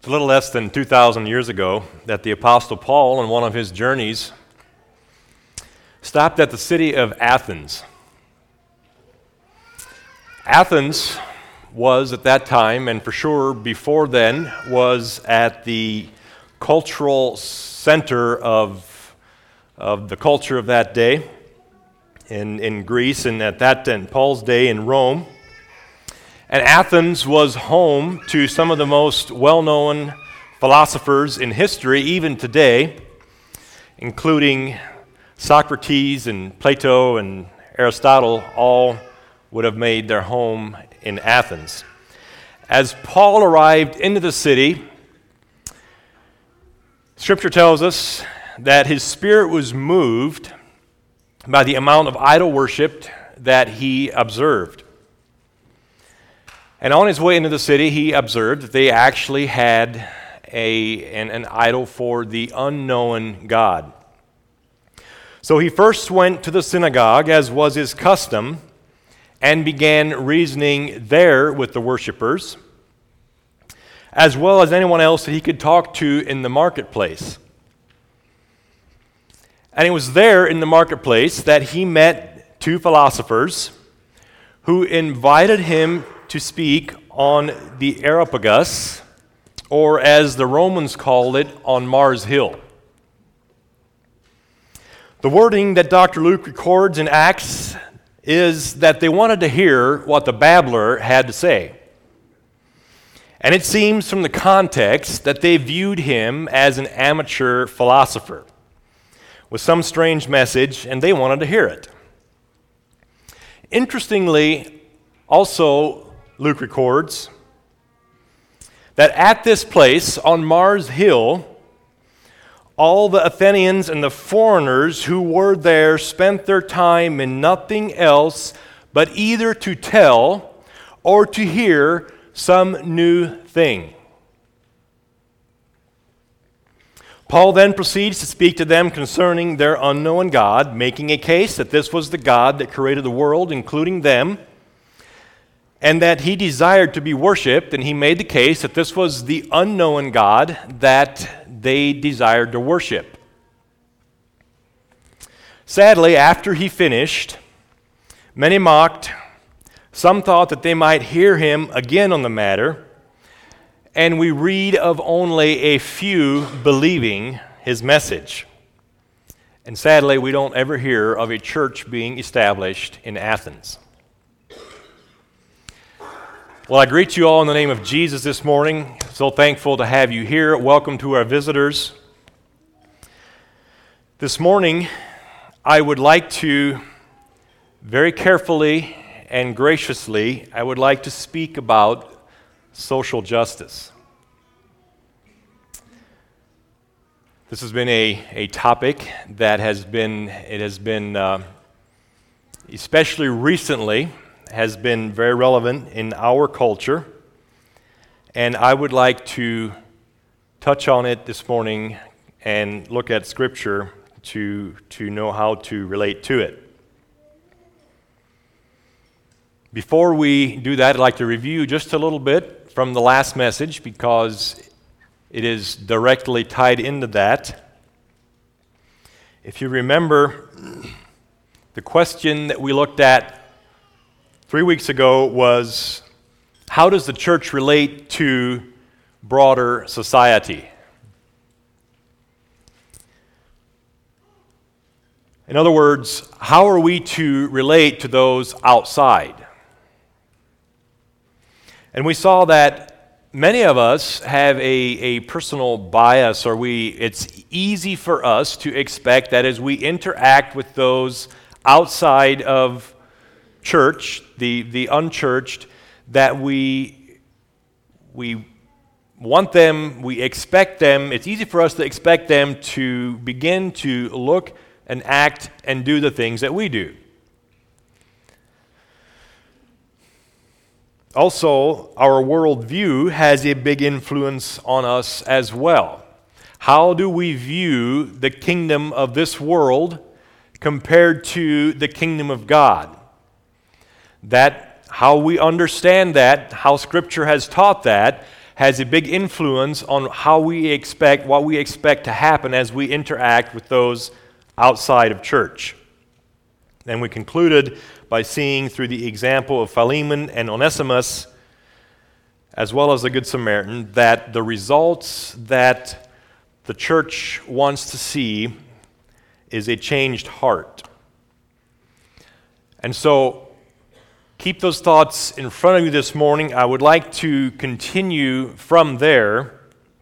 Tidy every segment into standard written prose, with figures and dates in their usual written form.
It's a little less than 2,000 years ago that the Apostle Paul, on one of his journeys, stopped at the city of Athens. Athens was at that time, and for sure before then, was at the cultural center of the culture of that day in Greece, and at that in Paul's day in Rome. And Athens was home to some of the most well-known philosophers in history, even today, including Socrates and Plato and Aristotle. All would have made their home in Athens. As Paul arrived into the city, Scripture tells us that his spirit was moved by the amount of idol worship that he observed. And on his way into the city, he observed that they actually had an idol for the unknown God. So he first went to the synagogue, as was his custom, and began reasoning there with the worshipers, as well as anyone else that he could talk to in the marketplace. And it was there in the marketplace that he met two philosophers who invited him to speak on the Areopagus, or as the Romans called it, on Mars Hill. The wording that Dr. Luke records in Acts is that they wanted to hear what the babbler had to say. And it seems from the context that they viewed him as an amateur philosopher with some strange message, and they wanted to hear it. Interestingly, also, Luke records that at this place on Mars Hill, all the Athenians and the foreigners who were there spent their time in nothing else but either to tell or to hear some new thing. Paul then proceeds to speak to them concerning their unknown God, making a case that this was the God that created the world, including them, and that he desired to be worshipped, and he made the case that this was the unknown God that they desired to worship. Sadly, after he finished, many mocked. Some thought that they might hear him again on the matter, and we read of only a few believing his message. And sadly, we don't ever hear of a church being established in Athens. Well, I greet you all in the name of Jesus this morning. So thankful to have you here. Welcome to our visitors. This morning, I would like to very carefully and graciously, I would like to speak about social justice. This has been a topic that has been especially recently, has been very relevant in our culture, and I would like to touch on it this morning and look at Scripture to know how to relate to it. Before we do that, I'd like to review just a little bit from the last message because it is directly tied into that. If you remember, the question that we looked at 3 weeks ago was, how does the church relate to broader society? In other words, how are we to relate to those outside? And we saw that many of us have a personal bias, or it's easy for us to expect that as we interact with those outside of church, the unchurched, that we want them, we expect them, it's easy for us to expect them to begin to look and act and do the things that we do. Also, our worldview has a big influence on us as well. How do we view the kingdom of this world compared to the kingdom of God? That how we understand that, how Scripture has taught that, has a big influence on what we expect to happen as we interact with those outside of church. And we concluded by seeing through the example of Philemon and Onesimus, as well as the Good Samaritan, that the results that the church wants to see is a changed heart. And so, keep those thoughts in front of you this morning. I would like to continue from there.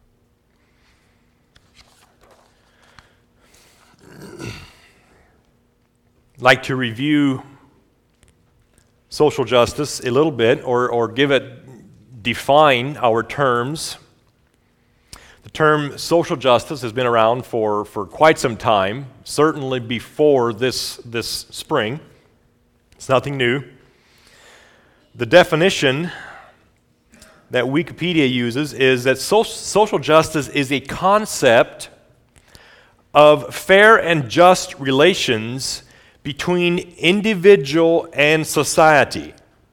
Like to review social justice a little bit, or define our terms. The term social justice has been around for quite some time, certainly before this spring. It's nothing new. The definition that Wikipedia uses is that social justice is a concept of fair and just relations between individual and society,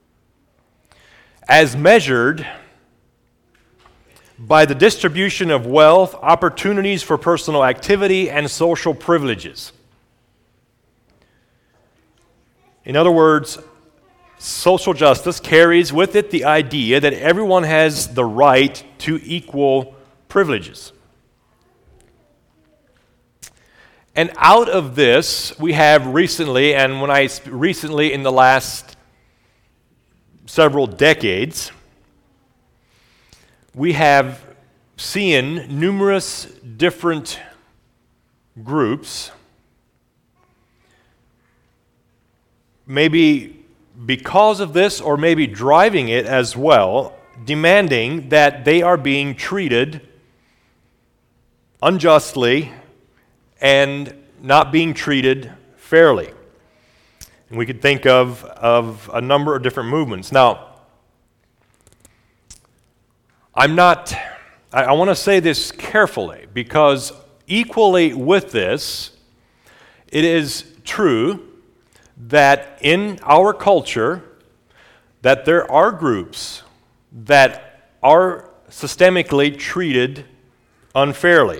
as measured by the distribution of wealth, opportunities for personal activity, and social privileges. In other words, social justice carries with it the idea that everyone has the right to equal privileges. And out of this, we have recently, and when I recently in the last several decades, we have seen numerous different groups, maybe because of this or maybe driving it as well, demanding that they are being treated unjustly and not being treated fairly. And we could think of a number of different movements. Now, I want to say this carefully, because equally with this, it is true that in our culture, that there are groups that are systemically treated unfairly.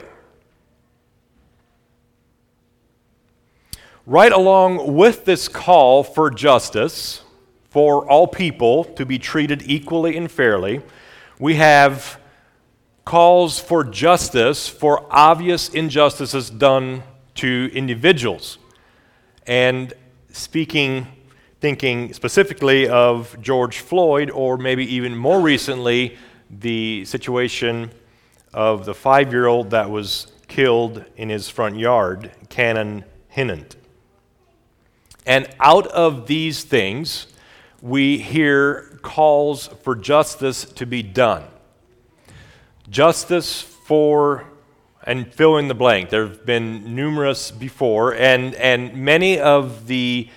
Right along with this call for justice, for all people to be treated equally and fairly, we have calls for justice for obvious injustices done to individuals. And thinking specifically of George Floyd, or maybe even more recently, the situation of the 5-year-old that was killed in his front yard, Cannon Hinnant. And out of these things, we hear calls for justice to be done. Justice for, and fill in the blank. There have been numerous before, and many of the,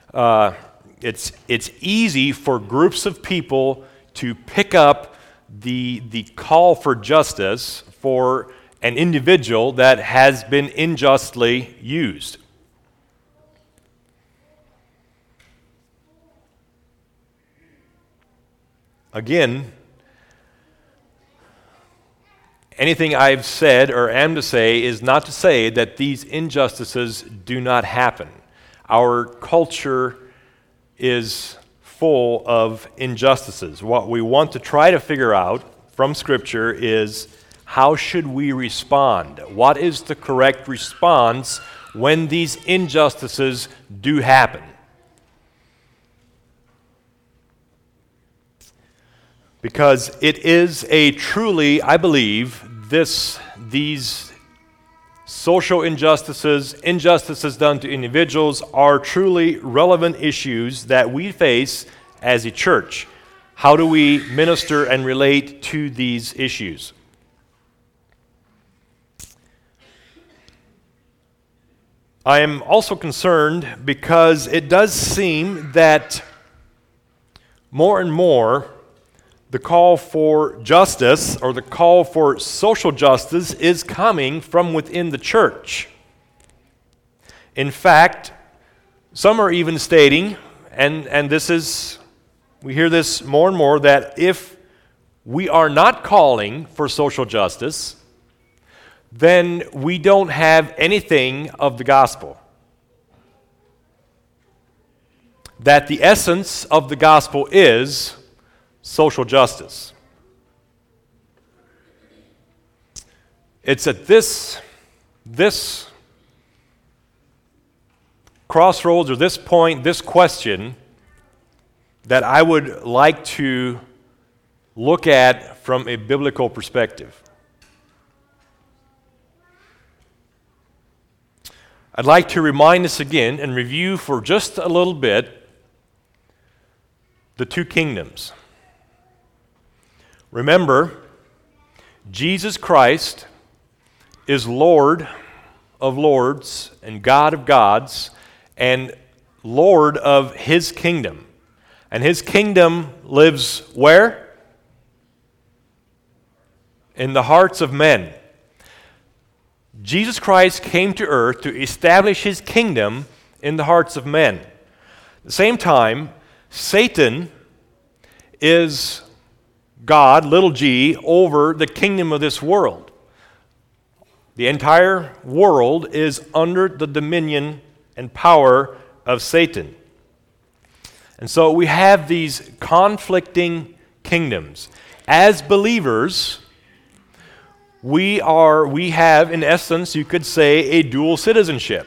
it's easy for groups of people to pick up the call for justice for an individual that has been unjustly used. Again, anything I've said or am to say is not to say that these injustices do not happen. Our culture is full of injustices. What we want to try to figure out from Scripture is, how should we respond? What is the correct response when these injustices do happen? Because it is a truly, I believe, these social injustices done to individuals are truly relevant issues that we face as a church. How do we minister and relate to these issues? I am also concerned because it does seem that more and more the call for justice, or the call for social justice, is coming from within the church. In fact, some are even stating, and we hear this more and more, that if we are not calling for social justice, then we don't have anything of the gospel. That the essence of the gospel is social justice. It's at this crossroads, or this point, this question, that I would like to look at from a biblical perspective. I'd like to remind us again and review for just a little bit the two kingdoms. Remember, Jesus Christ is Lord of lords and God of gods and Lord of His kingdom. And His kingdom lives where? In the hearts of men. Jesus Christ came to earth to establish His kingdom in the hearts of men. At the same time, Satan is God, little g, over the kingdom of this world. The entire world is under the dominion and power of Satan. And so we have these conflicting kingdoms. As believers, we have, in essence, you could say, a dual citizenship.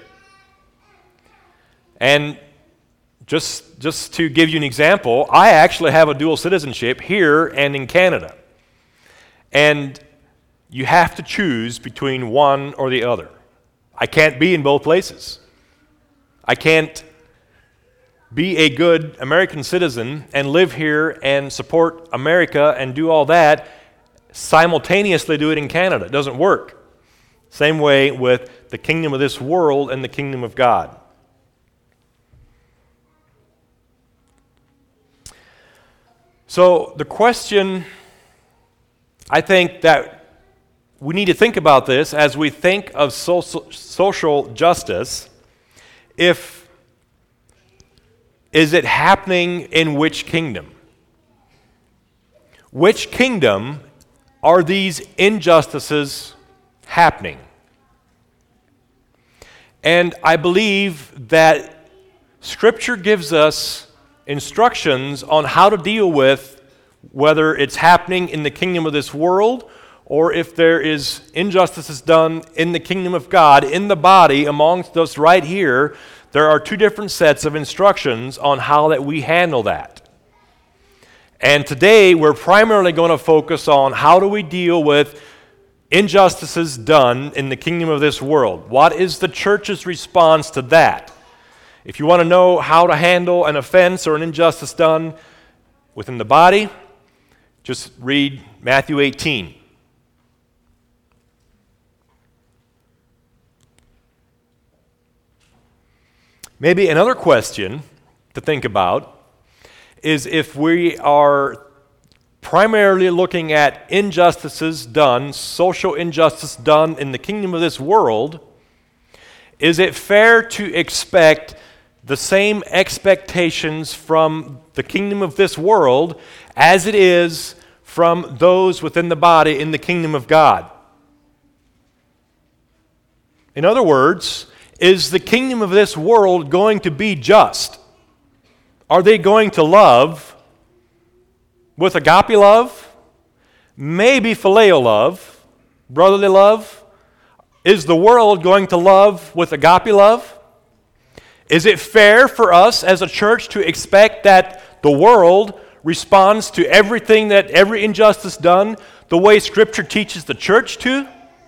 And just to give you an example, I actually have a dual citizenship here and in Canada. And you have to choose between one or the other. I can't be in both places. I can't be a good American citizen and live here and support America and do all that, simultaneously do it in Canada. It doesn't work. Same way with the kingdom of this world and the kingdom of God. So the question, I think that we need to think about this as we think of social justice. Is it happening in which kingdom? Which kingdom are these injustices happening? And I believe that Scripture gives us instructions on how to deal with whether it's happening in the kingdom of this world or if there is injustices done in the kingdom of God, in the body, amongst us right here. There are two different sets of instructions on how that we handle that. And today we're primarily going to focus on how do we deal with injustices done in the kingdom of this world. What is the church's response to that? If you want to know how to handle an offense or an injustice done within the body, just read Matthew 18. Maybe another question to think about is if we are primarily looking at injustices done, social injustice done in the kingdom of this world, is it fair to expect the same expectations from the kingdom of this world as it is from those within the body in the kingdom of God? In other words, is the kingdom of this world going to be just? Are they going to love with agape love? Maybe phileo love, brotherly love? Is the world going to love with agape love? Is it fair for us as a church to expect that the world responds to everything, that every injustice done, the way Scripture teaches the church to?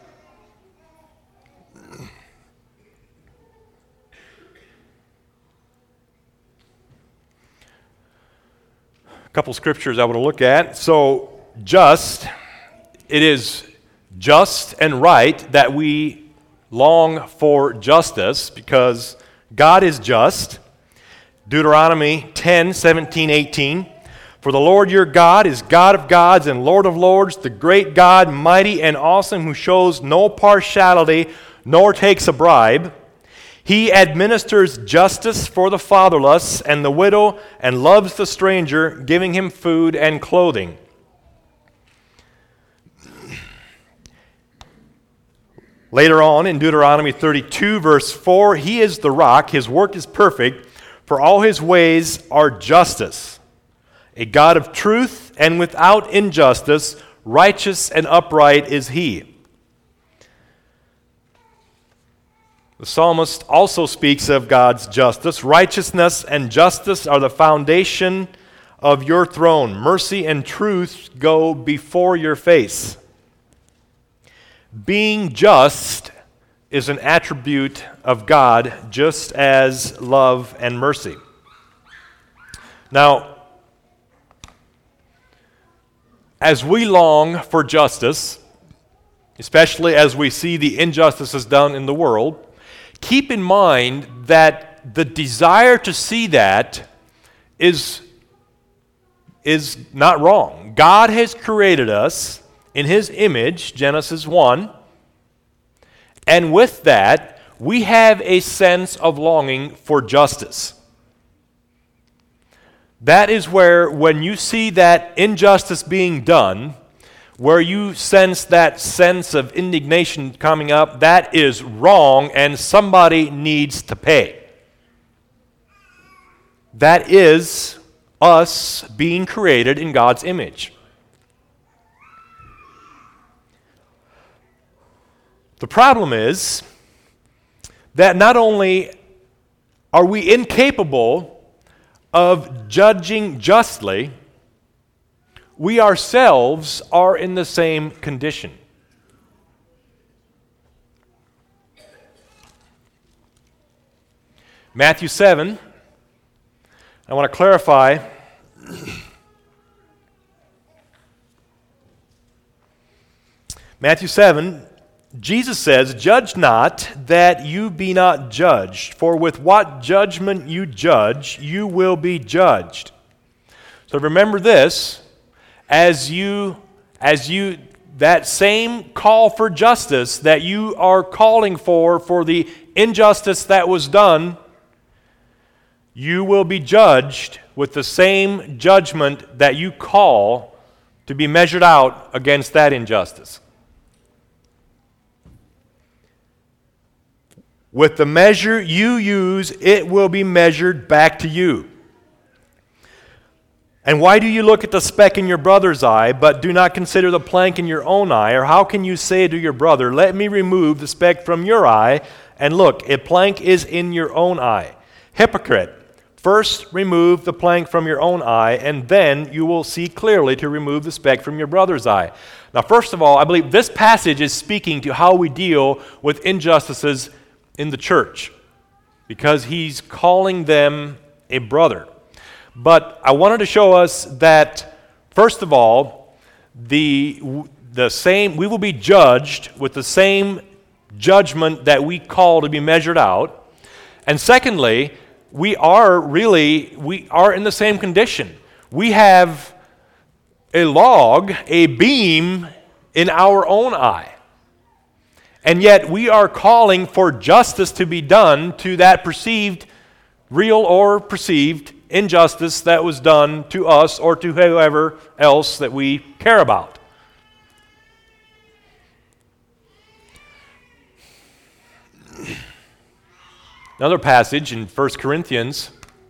A couple scriptures I want to look at. So, it is just and right that we long for justice because God is just. Deuteronomy 10, 17, 18. For the Lord your God is God of gods and Lord of lords, the great God, mighty and awesome, who shows no partiality nor takes a bribe. He administers justice for the fatherless and the widow and loves the stranger, giving him food and clothing. Later on in Deuteronomy 32, verse 4, He is the rock, His work is perfect, for all His ways are justice. A God of truth and without injustice, righteous and upright is He. The psalmist also speaks of God's justice. Righteousness and justice are the foundation of your throne. Mercy and truth go before your face. Being just is an attribute of God, just as love and mercy. Now, as we long for justice, especially as we see the injustices done in the world, keep in mind that the desire to see that is not wrong. God has created us in His image, Genesis 1, and with that, we have a sense of longing for justice. That is where, when you see that injustice being done, where you sense that sense of indignation coming up, that is wrong and somebody needs to pay. That is us being created in God's image. The problem is that not only are we incapable of judging justly, we ourselves are in the same condition. Matthew 7, I want to clarify. Matthew 7, Jesus says, "Judge not, that you be not judged, for with what judgment you judge, you will be judged." So remember this, as you that same call for justice that you are calling for the injustice that was done, you will be judged with the same judgment that you call to be measured out against that injustice. With the measure you use, it will be measured back to you. And why do you look at the speck in your brother's eye, but do not consider the plank in your own eye? Or how can you say to your brother, "Let me remove the speck from your eye," and look, a plank is in your own eye? Hypocrite, first remove the plank from your own eye, and then you will see clearly to remove the speck from your brother's eye. Now, first of all, I believe this passage is speaking to how we deal with injustices in the church, because he's calling them a brother. But I wanted to show us that, first of all, the same, we will be judged with the same judgment that we call to be measured out. And secondly, we are in the same condition. We have a log, a beam in our own eye. And yet we are calling for justice to be done to that perceived, real or perceived, injustice that was done to us or to whoever else that we care about. Another passage in 1 Corinthians.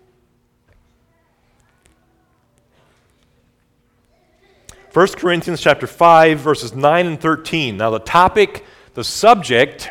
1 Corinthians chapter 5, verses 9 and 13. Now the subject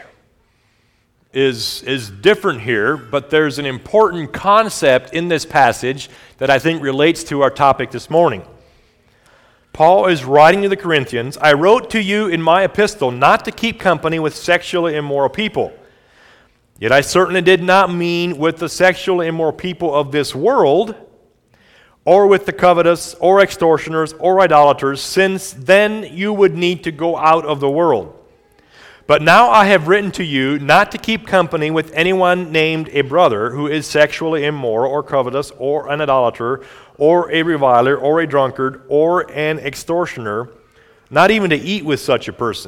is different here, but there's an important concept in this passage that I think relates to our topic this morning. Paul is writing to the Corinthians, "I wrote to you in my epistle not to keep company with sexually immoral people. Yet I certainly did not mean with the sexually immoral people of this world, or with the covetous, or extortioners, or idolaters, since then you would need to go out of the world. But now I have written to you not to keep company with anyone named a brother who is sexually immoral, or covetous, or an idolater, or a reviler, or a drunkard, or an extortioner, not even to eat with such a person.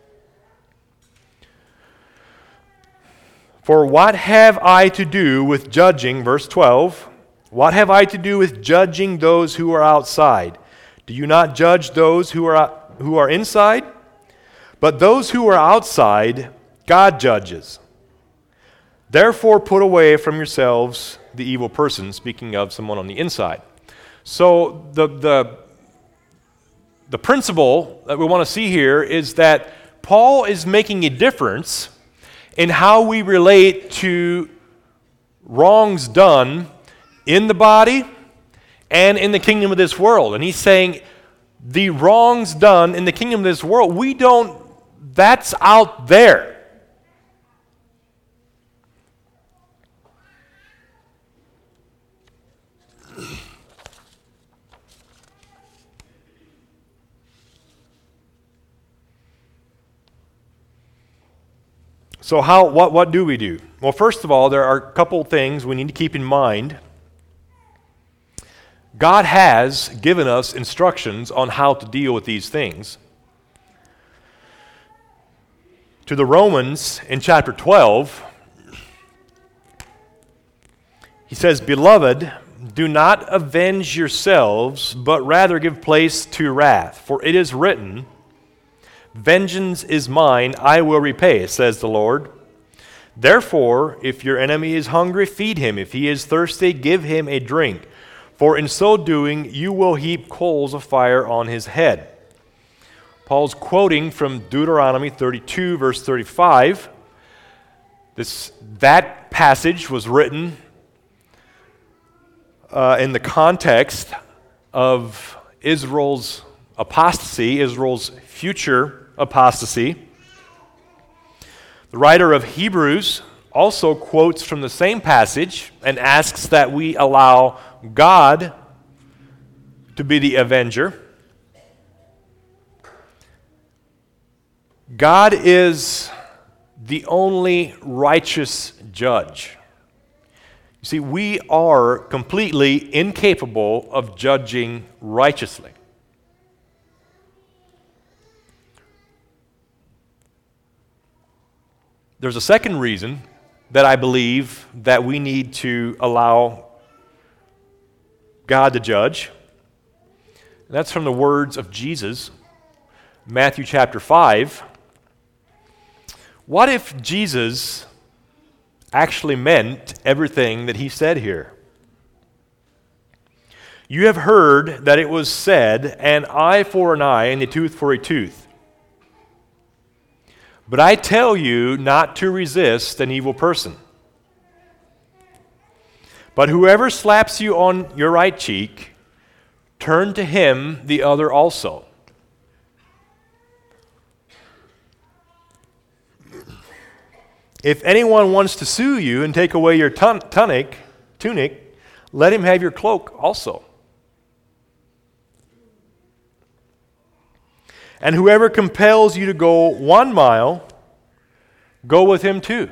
For what have I to do with judging," verse 12, "what have I to do with judging those who are outside? Do you not judge those who are inside? But those who are outside God judges. Therefore, put away from yourselves the evil person, speaking of someone on the inside. So the principle that we want to see here is that Paul is making a difference in how we relate to wrongs done in the body and in the kingdom of this world. And he's saying the wrongs done in the kingdom of this world, that's out there. So what do we do? Well, first of all, there are a couple things we need to keep in mind. God has given us instructions on how to deal with these things. To the Romans in chapter 12, he says, "Beloved, do not avenge yourselves, but rather give place to wrath. For it is written, 'Vengeance is mine, I will repay,' says the Lord. Therefore, if your enemy is hungry, feed him. If he is thirsty, give him a drink. For in so doing, you will heap coals of fire on his head." Paul's quoting from Deuteronomy 32, verse 35. That passage was written in the context of Israel's apostasy, Israel's future apostasy. The writer of Hebrews also quotes from the same passage and asks that we allow God to be the avenger. God is the only righteous judge. You see, we are completely incapable of judging righteously. There's a second reason that I believe that we need to allow God to judge. And that's from the words of Jesus, Matthew chapter 5. What if Jesus actually meant everything that he said here? "You have heard that it was said, an eye for an eye and a tooth for a tooth. But I tell you not to resist an evil person. But whoever slaps you on your right cheek, turn to him the other also. If anyone wants to sue you and take away your tunic, let him have your cloak also. And whoever compels you to go 1 mile, go with him 2.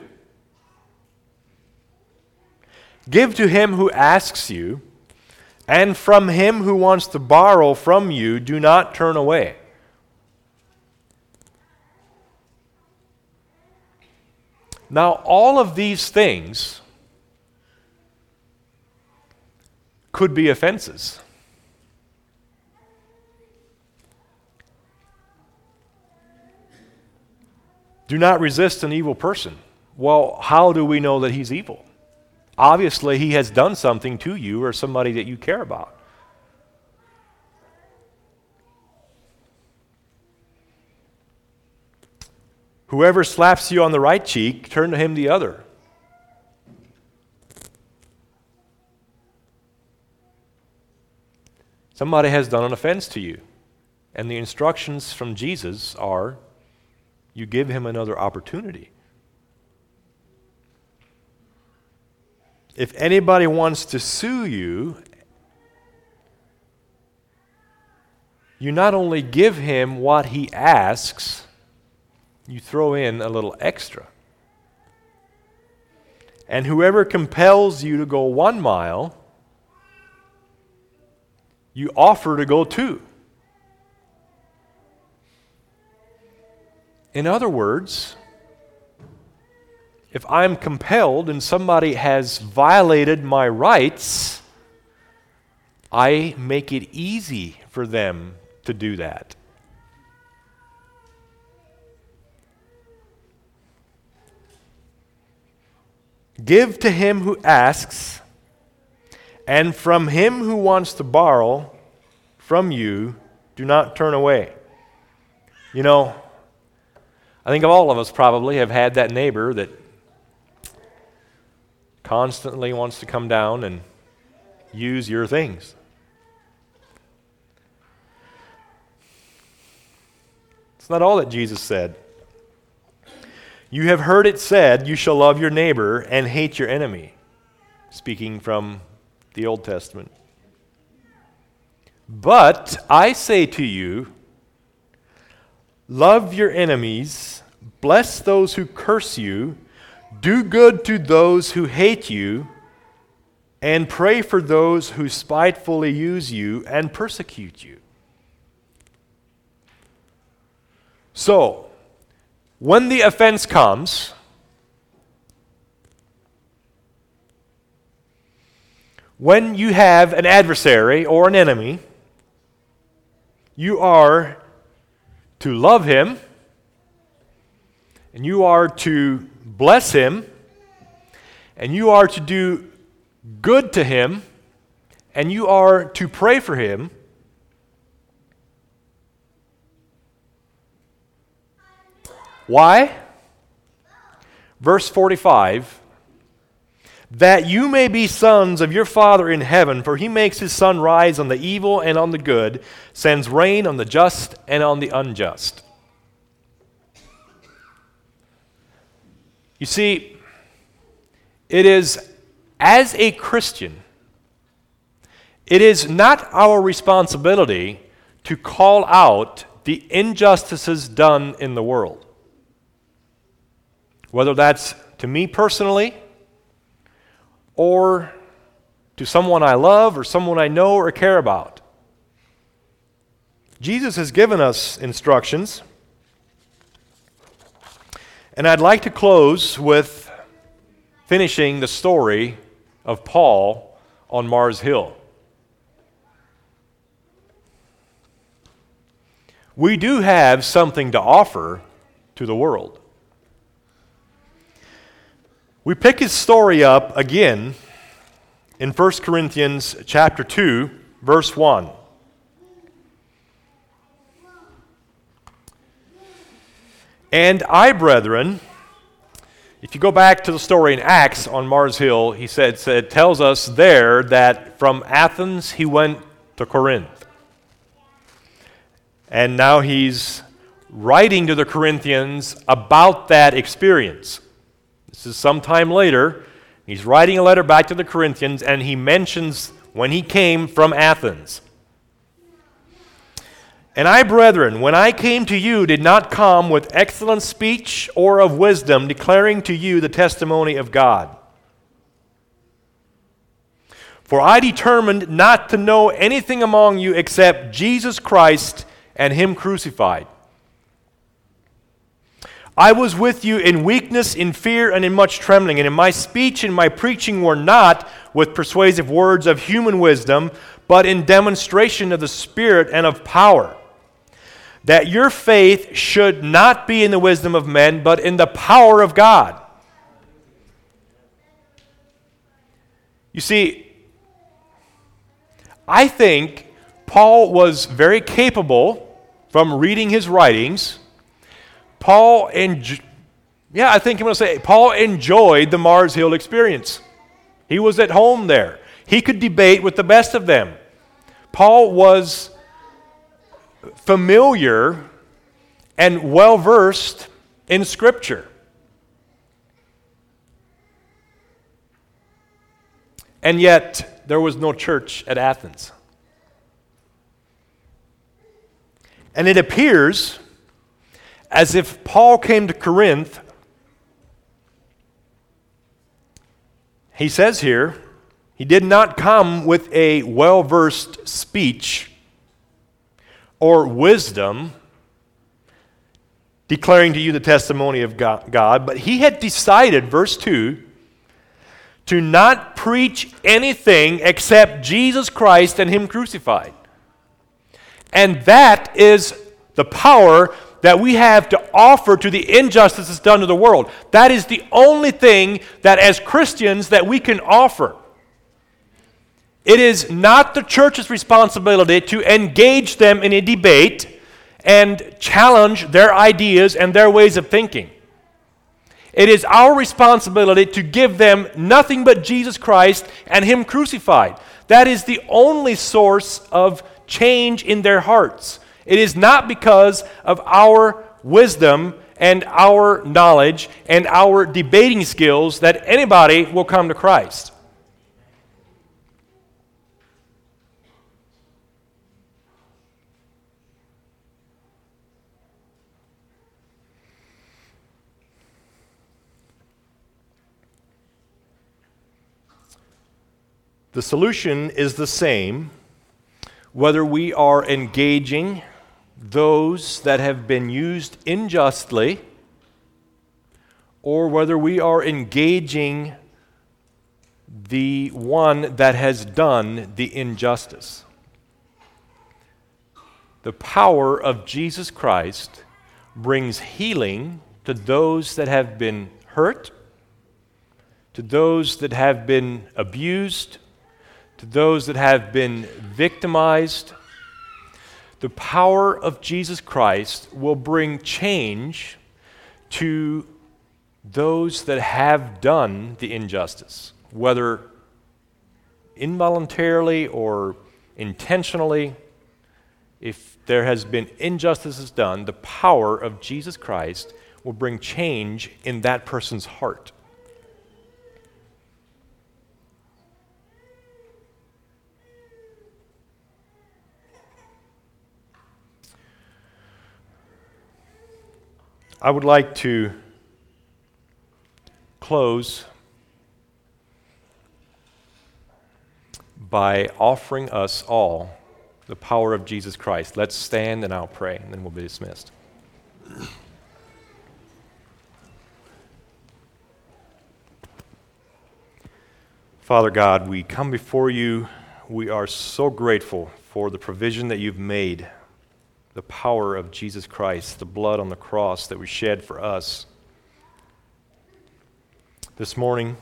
Give to him who asks you, and from him who wants to borrow from you, do not turn away. Now, all of these things could be offenses. Do not resist an evil person. Well, how do we know that he's evil? Obviously, he has done something to you or somebody that you care about. Whoever slaps you on the right cheek, turn to him the other. Somebody has done an offense to you, and the instructions from Jesus are, you give him another opportunity. If anybody wants to sue you, you not only give him what he asks, you throw in a little extra. And whoever compels you to go 1 mile, you offer to go 2. In other words, if I'm compelled and somebody has violated my rights, I make it easy for them to do that. Give to him who asks, and from him who wants to borrow from you, do not turn away. You know, I think all of us probably have had that neighbor that constantly wants to come down and use your things. It's not all that Jesus said. You have heard it said, you shall love your neighbor and hate your enemy. Speaking from the Old Testament. But I say to you, love your enemies, bless those who curse you, do good to those who hate you, and pray for those who spitefully use you and persecute you. So, when the offense comes, when you have an adversary or an enemy, you are to love him, and you are to bless him, and you are to do good to him, and you are to pray for him. Why? Verse 45, that you may be sons of your Father in heaven, for he makes his sun rise on the evil and on the good, sends rain on the just and on the unjust. You see, it is as a Christian, it is not our responsibility to call out the injustices done in the world. Whether that's to me personally, or to someone I love, or someone I know or care about. Jesus has given us instructions, and I'd like to close with finishing the story of Paul on Mars Hill. We do have something to offer to the world. We pick his story up again in 1 Corinthians chapter 2, verse 1. And I, brethren, if you go back to the story in Acts on Mars Hill, it tells us there that from Athens he went to Corinth. And now he's writing to the Corinthians about that experience. This is sometime later. He's writing a letter back to the Corinthians, and he mentions when he came from Athens. And I, brethren, when I came to you, did not come with excellent speech or of wisdom, declaring to you the testimony of God. For I determined not to know anything among you except Jesus Christ and him crucified. I was with you in weakness, in fear, and in much trembling. And in my speech and my preaching were not with persuasive words of human wisdom, but in demonstration of the Spirit and of power, that your faith should not be in the wisdom of men, but in the power of God. You see, I think Paul was very capable from reading his writings. Paul enjoyed the Mars Hill experience. He was at home there. He could debate with the best of them. Paul was familiar and well-versed in Scripture. And yet, there was no church at Athens. And it appears as if Paul came to Corinth. He says here, he did not come with a well-versed speech or wisdom declaring to you the testimony of God, but he had decided, verse 2, to not preach anything except Jesus Christ and him crucified. And that is the power that we have to offer to the injustices done to the world. That is the only thing that as Christians that we can offer. It is not the church's responsibility to engage them in a debate and challenge their ideas and their ways of thinking. It is our responsibility to give them nothing but Jesus Christ and Him crucified. That is the only source of change in their hearts. It is not because of our wisdom and our knowledge and our debating skills that anybody will come to Christ. The solution is the same whether we are engaging those that have been used unjustly or whether we are engaging the one that has done the injustice. The power of Jesus Christ brings healing to those that have been hurt, to those that have been abused, to those that have been victimized. The power of Jesus Christ will bring change to those that have done the injustice, whether involuntarily or intentionally. If there has been injustices done, the power of Jesus Christ will bring change in that person's heart. I would like to close by offering us all the power of Jesus Christ. Let's stand and I'll pray, and then we'll be dismissed. Father God, we come before you. We are so grateful for the provision that you've made, the power of Jesus Christ, the blood on the cross that was shed for us. This morning,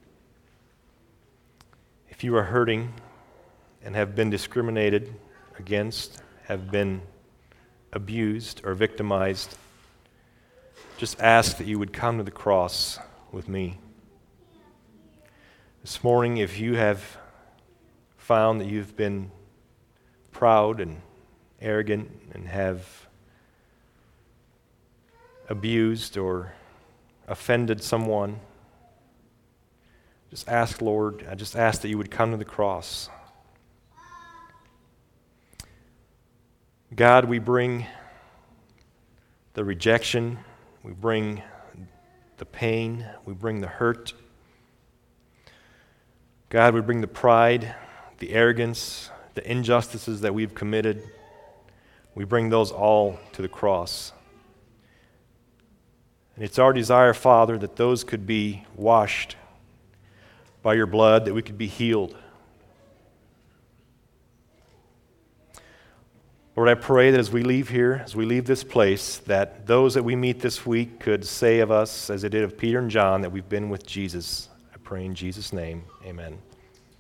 if you are hurting and have been discriminated against, have been abused or victimized, just ask that you would come to the cross with me. This morning, if you have found that you've been proud and arrogant and have abused or offended someone, just ask, Lord, I just ask that you would come to the cross. God, we bring the rejection, we bring the pain, we bring the hurt. God, we bring the pride, the arrogance, the injustices that we've committed. We bring those all to the cross. And it's our desire, Father, that those could be washed by your blood, that we could be healed. Lord, I pray that as we leave here, as we leave this place, that those that we meet this week could say of us, as it did of Peter and John, that we've been with Jesus. I pray in Jesus' name, amen.